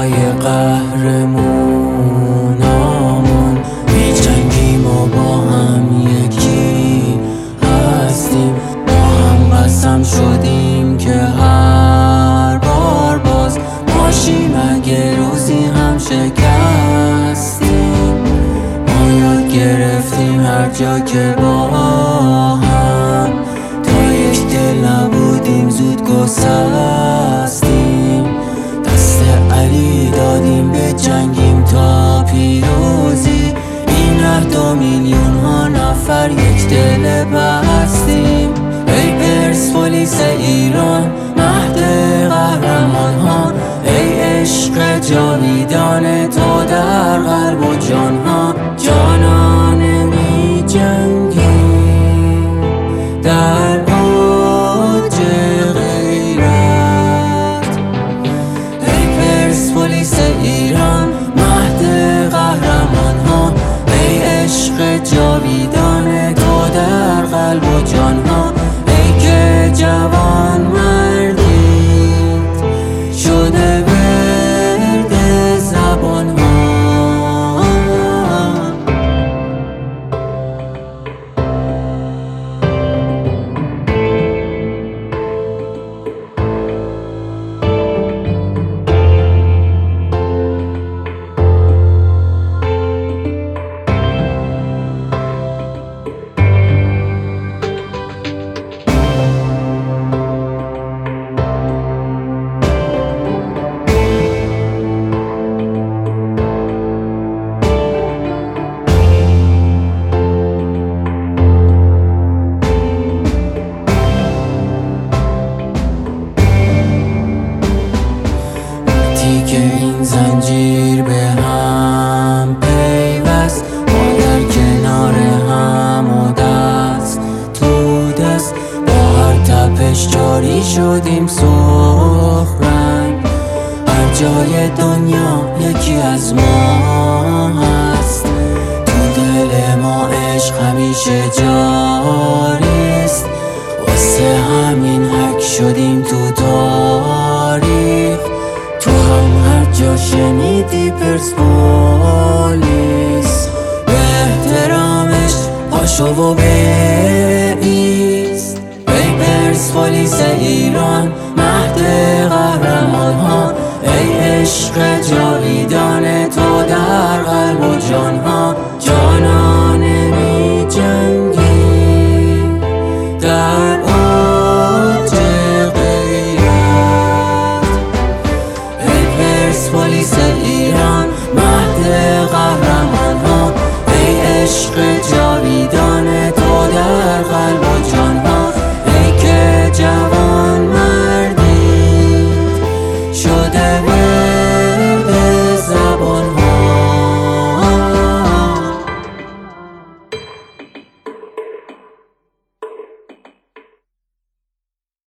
های قهرمونامون می‌جنگیم و با هم یکی هستیم. با هم قسم شدیم که هر بار باز باشیم اگه روزی هم شکستیم. ما یاد گرفتیم هر جا که با هم تا یک دل نبودیم زود گسستیم. دست علی دادیم به جنگیم تا پیروزی. این عهد و میلیون ها نفر یک دل بستیم. ای پرسپولیس ایران مهد قهرمان ها، ای عشق جاویدان تو در قلب و جان ها. جانانه می جنگیم در اوج غیرت. ای پرسپولیس ایران مهد قهرمان ها، ای عشق جاویدان تو در قلب و جان ها. ای که جوان مردید شده ورد زبان ها. که این زنجیر به هم پیوست، ما در کنار هم و دست تو دست با هر تپش جاری شدیم سرخ رنگ. هر جای دنیا یکی از ما هست، تو دل ما عشق همیشه جاریست. واسه همین حک شدیم تو تاریخ. تو هم هر جا شنیدی پرسپولیس، به احترامش پاشو و بایست. ای پرسپولیس ایران مهد قهرمان ها، ای عشق جاویدان تو در قلب و جان ها.